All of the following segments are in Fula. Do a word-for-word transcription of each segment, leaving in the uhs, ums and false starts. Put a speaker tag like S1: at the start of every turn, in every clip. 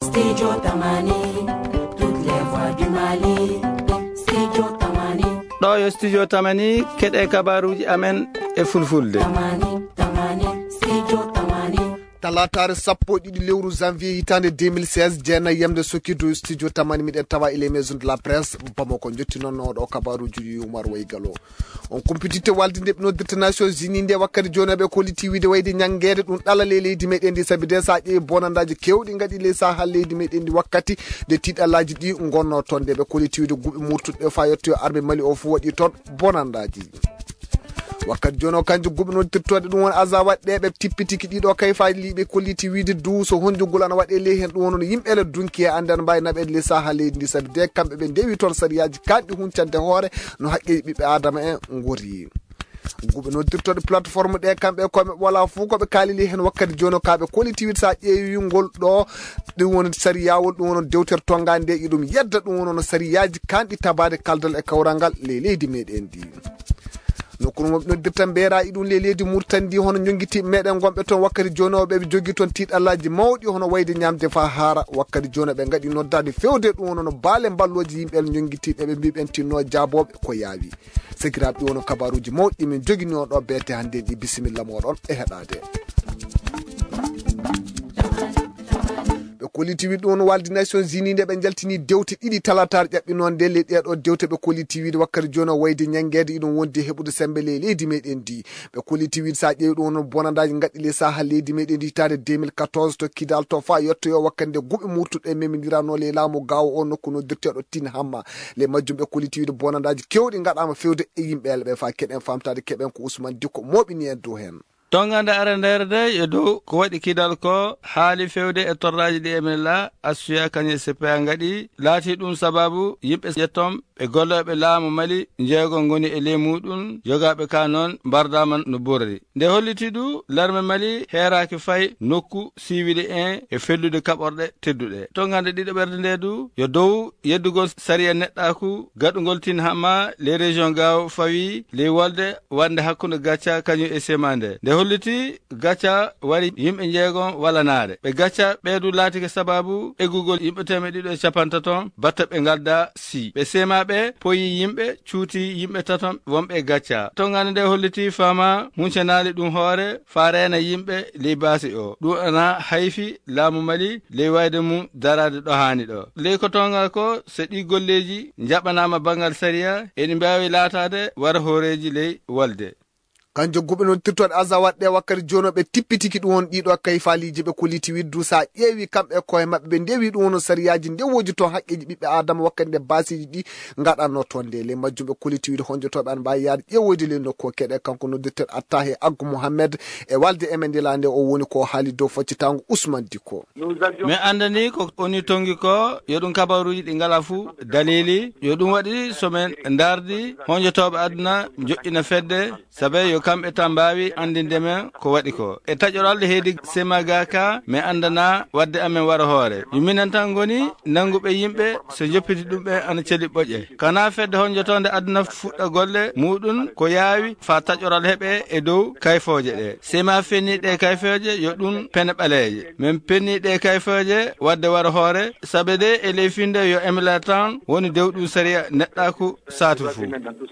S1: Studio Tamani, toutes les voix du Mali. Studio Tamani.
S2: ɗo yo studio Tamani keɗe kabaruji amen e fulfulde.
S1: Tamani, Tamani, Studio Tamani.
S3: talatare sappo ɗiɗi lewru janvier hitande deux mille seize jeena yemde sokkido studio Tamani miɗen tawa ile maison de la presse Bamako jotti noon oɗo kabaruji Oumar Waygalo on compétité walde nde ɓe noddirta Nations Unies nde wakkati joni ɓe koliti wiide wayde ñanguede ɗum ɗalale leydi meɗen ndi saabi de sa ƴeewi bonandaji kewɗi gaɗi ley sahal leydi meɗen ndi wakkati nde tiɗallaji ɗi gonno toon nde ɓe koliti wiide guɓe murtuɗe fa yetto arɓe Mali o fu waɗi toon bonandaji wakkati joni o kanjum guɓe noddirtode ɗum won asa waɗɗe ɓe tippitiki ɗiɗo kayfaji liɓe kolliti wiide duuso honjugol ana waɗe ley hen ɗum wonono yimɓe ele dunki e ande ana mbawi naɓede ley saha leydi ndi saabi de kamɓe ɓe ndewi toon sariyaji kanɗi huncante hoore no haqqeji ɓiɓɓe adama en gori guɓe noddirtoɗe plateforme ɗe kamɓe koɓe wala fuu koɓe kaalili hen wakkati joni kaɓe koliti wiide sa ƴeewi ngol ɗo ɗum woni sariyawol ɗum wono dewtere tongade nde iɗum yedda ɗum wonono sariyaji kanɗi tabade kaldal e kawral ngal ley leydi meɗen ndi nokkuno moɓe noddirta mberayi ɗum le leydi Mauritanie hono jonguitiɓe meɗen gonɓe toon wakkati joni o ɓeɓe jogui toon tiɗallaji mawɗi hono wayde ñamde fa haara wakkati joni ɓe gaɗi noddade fewde ɗum wono no baale balloji yimɓe jonguitiɓe ɓe mbiɓen tinno jaboɓe ko yaawi sekiraɓe ɗi wono kabaruji mawɗi min jogui on ɗo beete hande ɗi bisimilla moɗon e heɗade ɓe koliti wiide ɗum walde Nations Unies nde ɓe jaltini dewte ɗiɗi talatare ƴaɓɓinon nde ley ɗeɗo dewte ɓe koliti wiide wakkati joni o wayde ñanguede iɗum wondi heɓude sembe ley leydi meɗen ndi ɓe koliti wiide sa ƴeewi ɗum wono bonandaji gaɗɗi ley sahal leydi meɗen ndi hitande deux mille quatorze to Kidal to fa yettoyo wakkati nde guɓe murtuɗe memidirano ley laamu gawo o nokku noddirteɗo Tine Hamma ley majjum ɓe koliti wiide bonandaji kewɗi gaɗama fewde e yimɓele ɓe fa keɗen famtade keɓen ko Ousmane Dicko moɓini en dow hen
S2: tongande arandere de e dow ko waɗi kidal ko haali fewde e torraji ɗi emen la asuya kañe C P A gaɗi laati ɗum sababu yimɓe yettom ɓe golloɓe laamu Mali jeegol goni e ley muɗum jogaɓe ka noon mbardama no ɓurri nde holliti ɗu larme Mali heeraki fayi nokku siwili en e fellude kaɓorɗe tedduɗe tongande ɗiɗo ɓerde nde du yo dow yeddugol sariya neɗɗaku gaɗugol Tine Hamma les région gaw fawi ley wolde wande hakkude gacca kañum e semande nde holliti gacca wari yimɓe jeegon walanare ɓe gacca ɓeedu laatike sababu eggugol yimɓe teme ɗiɗo e capantaton batta ɓe galda si ɓe semaɓe poyi yimɓe cuuti yimɓe taton wonɓe gacca tongande nde holliti fama muncenali ɗum hoore farena yimɓe ley baasi o ɗum ana hayfi laamu Mali ley wayde mum darade ɗo hani ɗo ley ko tongal ko so ɗi golleji jaɓanama banggal sariya eni mbawi laatade wara hooreji ley wolde kanjo guɓe non tirtoɗe asa waɗɗe wakkati joni ɓe tippitiki ɗum won ɗiɗo kayfaliji ɓe koliti widdu sa ƴeewi kamɓe koye mabɓe ɓe ndewi ɗum wono sariyaji ndewoji toon haqqeji ɓiɓɓe adama wakkati nde basiji ɗi gaɗanno toon nde ley majjum ɓe koliti wiide honjotoɓe an mbawi yaade ƴewoji ley nokku keɗe kanko noddirteɗo Attahe Aggu Mohamed e walde emen ndila nde o woni ko haali dow faccitango Ousmane Dicko mi andani ko oni tongi ko yo ɗum kabaruji ɗi ngala fuu dalili yo ɗum waɗi somen dardi honjotoɓe aduna joƴƴina fedde sabe yo kamɓe tan mbawi andinde men ko waɗi ko e taƴoralde heedi semagaka mi andana wadde amen wara hoore yuminen tan goni nanguɓe yimɓe so joppiti ɗum ɓe ana celi ɓoƴƴe kana fedde honjotonde aduna fuɗɗa golle muɗum ko yaawi fa taƴoral heeɓe e dow kayfoje ɗe sema fenniɗe kayfoje yo ɗum pene ɓaleje min penniɗe kayfoje wadde wara hoore sabe de e ley finde yo emila tan woni dew ɗum sariya neɗɗaku satu fuu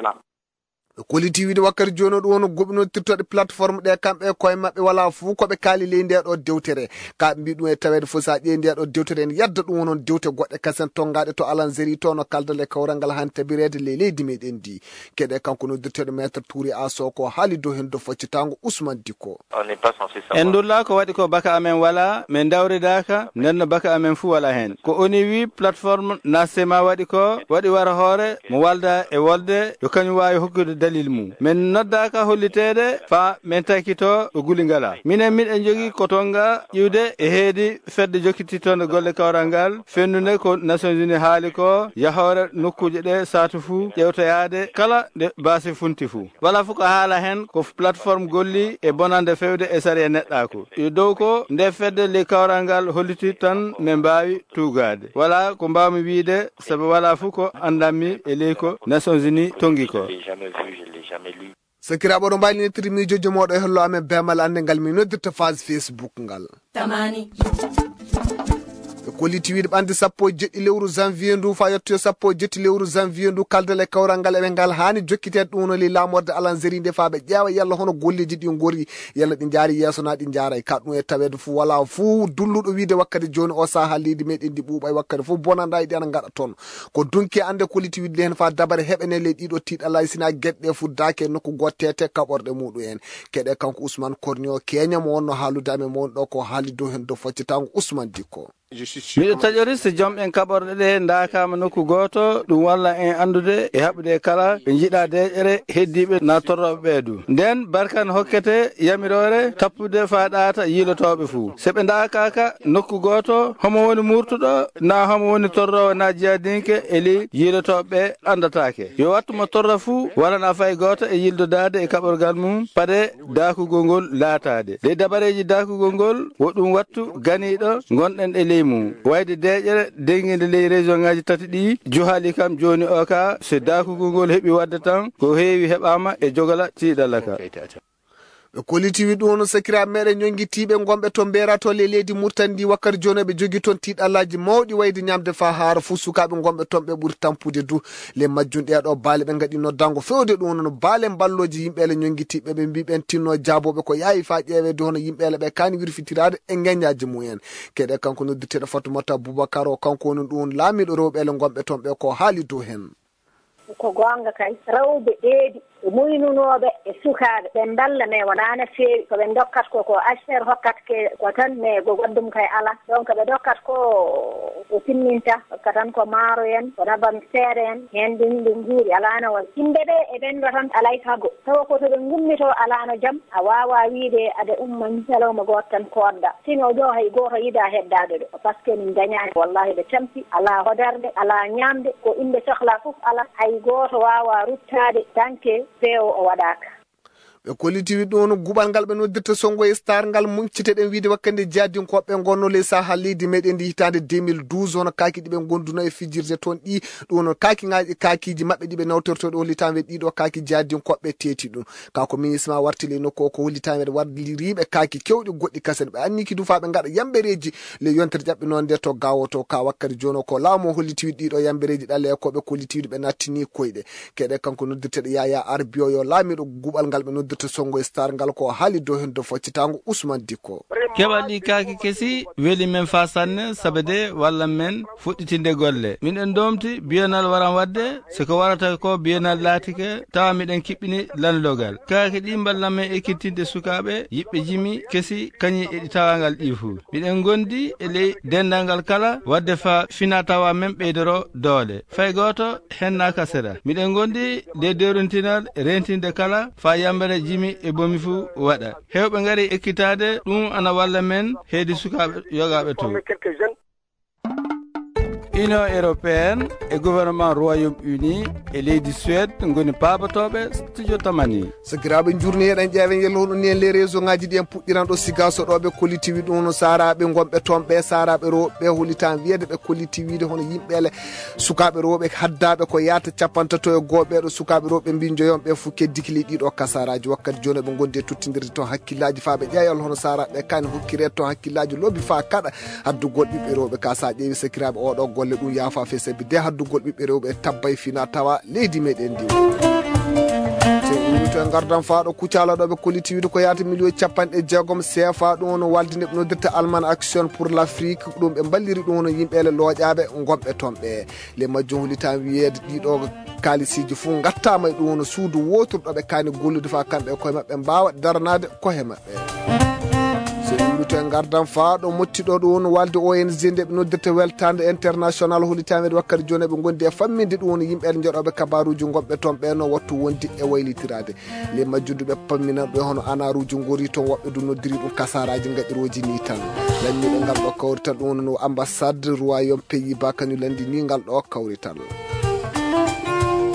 S2: koliti wiide wakkati joni ɗum wono goɓe noddirtoɗe plateforme ɗe kamɓe koye mabɓe wala fuu koɓe kaali ley ndeɗo dewtere kaɓe mbi ɗum e tawede fof sa ƴeewi ndeɗo dewtere en yadda ɗum wonon dewte goɗɗe kasen tongaɗe to Alanzeri to no kaldal e kawral ngal hani tabirede ley leydi meɗen ndi keɗe kanko noddirteɗo maître Touri Asso ko haali dow hen dow faccitango Ousmane Dicko en dulla ko waɗi ko baka amen wala min dawridaka nenno baka amen fuu wala hen ko oni wi plateforme nasema waɗi ko waɗi wara hoore mo walda e wolde yo kañum wawi hokkude dalil mum min noddaka hollitede fa min takkito o guli ngala minen miɗen jogui kotonga ƴiwde e heedi fedde jokkititonde golle kawral ngal fennude ko Nations Unies haali ko yahore nokkuje ɗe satu fuu ƴewtoyade kala nde baasi funti fuu wala fo ko haala hen ko plateforme golli e bonande fewde e sariya neɗɗako e dow ko nde fedde le kawral ngal holliti tan min mbawi tugade wala ko mbawmi wiide saabu wala fo ko andanmi e ley ko Nations Unies tongi ko sakiraɓo ɗo mbalinitiri miijojo moɗo e hello amen bemal ande ngal mi noddirta phase Facebook ngal Tamani
S3: kolliti wiide ɓande sappo e jeɗɗi lewru janvier ndu fa yettoyo sappo e jetti lewru janvier ndu kaldal e kawral ngal eɓe ngal hani jokkitede ɗum no li lamorde alanzeri nde fa ɓe ƴeewa yalla hono golleji ɗi gori yalla ɗi jaari yesso na ɗi jaara e kaɗɗum e tawede fo wala fo dulluɗo wiide wakkati joni o saha leydi meɗen di ɓuuɓa e wakkati fof bonanda e ɗi ana gaɗa toon ko dunki ande kolliti wiide hen fa dabare heɓenele ɗiɗo tiiɗalay sina gueɗɗe fuddake nokku gottete kaɓorɗe muɗum en keɗe kanko Ousmane Kornio Kenya mo wonno haalude amen mo won ɗo ko haali dow hen dow foccitango Ousmane Dicko.
S2: miɗo taƴori so joom en kaɓorɗe ɗe dakama nokku goto ɗum walla en andude e haɓude kala ɓe jiiɗa deƴƴere heddiɓe na torroɓe ɓeedu nden barkan hokkete yamirore tappude fa ɗata yiilotoɓe fuu so ɓe dakaka nokku goto homo woni murtuɗo na homo woni torrowo na jeyadinke eli yiilotoɓe andatake yo wattu mo torra fuu walana fay goto e yildodade e kaɓorgal mum paade dakugol ngol laatade de dabareji dakugol ngol woɗɗum wattu ganiɗo gonɗen e leydi mum wayde deƴere denguide ley région ngaji tati ɗi juhali kam joni o ka so dakugol ngol heeɓi wadde tan ko heewi heɓama e jogala tiiɗalla ka
S3: ɓe kolliti wi ɗum no sakiraɓe meɗen ñonguitiɓe gonɓe to mberato le leydi Mauritanie ndi wakkati joni ɓe jogui toon tiiɗallaji mawɗi wayde ñamde fa haara fo sukaɓe gonɓe toon ɓe ɓuuri tampude du le majjunɗe ɗo baale ɓe gaɗi noddango fewde ɗum nono baale balloji yimɓele ñonguitiɓe ɓe mbi ɓen tinno jaaboɓe ko yaawi fa ƴeewede hono yimɓele ɓe kani wirfitirade e geñaji mumen keɗe kanko noddirteɗo Fatoumata Boubacar o kanko woni ɗum laamiɗo rewɓele gonɓe toon ɓe ko haali dow hen
S4: ko gonga kay rewɓe ɗeeɗi e muynunoɓe e sukaɓe ɓe balla mais wonano feewi koɓe dokkat ko ko acher hokkat ke ko tan mais go goddum kay ala donc ɓe dokkat ko ko timminta hokka tan ko maaro en ko nabam seere en hen ɗum ɗum guuri alano won yimɓe ɓe e ɓenɗo tan alay tago tawa ko to ɓe gummito alano jaam a wawa wiide aɗa umma ñalawma goto tan kodda sino ɗo hay goto yiida heddade ɗo par ce que min dañani wallahi ɓe tampi ala hodarde ala ñamde ko inde sohla foof ala hay goto wawa ruttade tanke feewo o waɗaka
S3: ɓe kolliti wi ɗum guɓal ngal ɓe noddirta songo e star ngal munciteɗen wiide wakkande jadinkoɓe gonno ley saha leydi meɗen ndi hitande deux mille douze hono kaki ɗiɓe gonduno e fijirde toon ɗi ɗum no kakiŋaji kakiji mabɓe ɗiɓe nawtortoɗe hollitameɗe ɗiɗo kaki jadinkoɓe teeti ɗum kako ministre ma wartile nokku ko hollitameɗe walliriɓe kaki kewɗi goɗɗi kasen ɓe anniki du fa ɓe gaɗa yambereji le yontere ƴaɓɓe noon nde to gawoto ka wakkati joni ko laamu hollitiwiɗe ɗiɗo yambereji ɗale koɓe kollitiwiɗe ɓe nattini koyɗe keɗe kanko noddirteɗo Yaya Arbio yo laamiɗo guɓal ngal ɓe noddirta songo e star ngal ko haali dow hen do foccitango Ousmane Dicko
S2: keɓaɗi kaaki kesi weeli men fa sanne sabe de walla men fuɗɗitinde golle miɗen domti biyenal waran wadde siko warata ko biyenal laatike tawa miɗen kiɓɓini lanlogal kaaki ɗi ballan men ekkitinde sukaɓe yiɓɓe jimi kesi kañi eɗi tawangal ɗi fuu miɗen gondi e ley dendalngal kala wadde fa fina tawa men ɓeydoro doole fay goto henna kasera miɗen gondi de dewrintinal rentinde kala fa yambere jimi e bomi fuu waɗa hewɓe ngari ekkitade ɗum ana walla men heedi sukaɓe yogaɓe to Union européenne e gouvernement Royaume-Uni e leydi Suède ngoni pabatoɓe studio tamani
S3: sakiraɓe jurni heɗen ƴeewen yello ɗum ni en les réseau ngaji ɗi en puɗɗiran ɗo sigaso ɗoɓe kolliti wi ɗum no saraɓe gonɓe toon ɓe saraɓe rewɓe hollitan wiyede ɓe kolliti wiide hono yimɓele sukaɓe rewɓe haddaɓe ko yata capantato e goɓeɗo sukaɓe rewɓe mbin joyon ɓe fo keddikili ɗiɗo kasaraji wakkati joni ɓe gondi e tottidirde toon hakkillaji fa ɓe ƴeeyal hono saraɓe kani hokkire toon hakkillaji lobbi fa kaɗa haddugol ɓiɓɓe rewɓe ka sa ƴeewi sakiraɓe oɗo golle ɗum yafa fe sabi de haddugol ɓiɓɓe rewɓe tabbay fina tawa leydi meɗen ndi to gardan faɗo kucalaɗoɓe kolliti wiide ko yata million capanɗe jeegom C F A ɗum no waldinde ɓe noddirta Allemagne action pour l'Afrique ɗum ɓe balliri ɗum no yimɓele looƴaɓe gonɓe toon ɓe le majjum hollitan wiyede ɗiɗo kalisiji fuu gattama e ɗum no suudu woturɗoɓe kani gollude fa kamɓe koye mabɓe mbawa daranade kohe mabɓe to en gardan faaɗo mottiɗo ɗum walde O N G nde ɓe noddirta weltande international hollitameɗe wakkati joni ɓe gondi e famminde ɗum woni yimɓeɓe joɗoɓe kabaruji gonɓe toon ɓeno wattu wondi e waylitirade les majjunduɓe pamminanɓe hono anaruji gori toon woɓɓe du noddiri ɗum kasaraji gaɗiroji ni tan lanniɓe ngal ɗo kawrital ɗum no ambassade royaume pays bas kañum landi ni ngal ɗo kawrital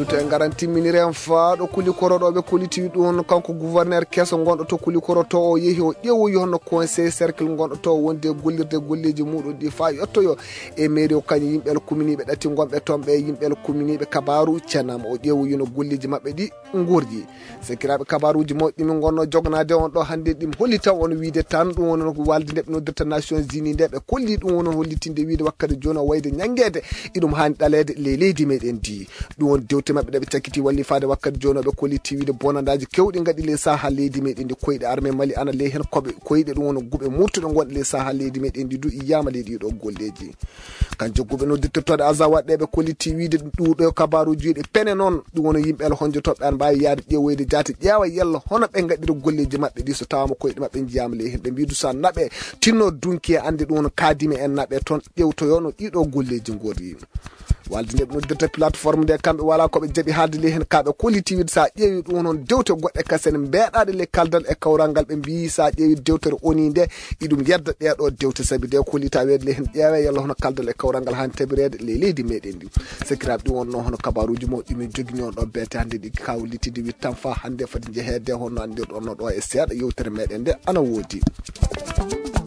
S3: to en garanti miniren fa do kuli korodo be kuliti don kanko gouverneur keso gondo to kuli koroto o yehi o ƴeewu yono conseil cercle gondo to wonde gollirde golleji mudum di fa yotto yo e mairie o kany yimbe commune be dati gombe tombe yimbe commune be kabaru cenam o ƴeewu yono golleji mabbe di ngurji sekirabe kabaruji moddi min gonno jognade on do hande dim hollita on wiide tan dum won ko waldi deb no detta Nations Unies debe kolli dum won hollitinde wiide wakkati jona wayde nyangede idum hani dalede le leydi meden di dum won dewte mabbe be takiti walli faade wakkati jona be kolliti wiide bonandaji kewdi ngadi le saha leydi meden di koyde arme mali ana le hen kobe koyde dum won gube murtudo gonde le saha leydi meden di du iyama leydi do golleji kanjo gube no dittotode azawade be kolliti wiide dudo kabaruji de pene non dum won yimbe el honjo tobbe an bayi yaade ƴeewoyde jaati ƴeewa yella hono ɓe ngaɗiro golleji maɓɓe ɗi so tawama koyɗe maɓɓe jiyama ley hen ɓe mbidu sa naɓe tinno dunki e ande ɗum no kaadimi en naɓe toon ƴewtoyono ɗiɗo golleji gori walde nde noddirta plateforme nde kamɓe wala koɓe jaaɓi haalde ley hen kaɓe koliti wiide sa ƴeewi ɗum noon dewte goɗɗe kasen mbeɗaɗe le kaldal e kawral ngal ɓe mbi sa ƴeewi dewtere oni nde iɗum yedda ɗeɗo dewte saabi de kolita weede ley hen ƴeewe yalla hono kaldal e kawral ngal hani tabirede le leydi meɗen ndi sekiraɓe ɗum wonno hono kabaruji mawɗi min jogui on ɗo beete hande ɗi kawlitide wi tan fa hande fati jeehede honno andirɗon no ɗo e seeɗa yewtere meɗen nde ana woodi.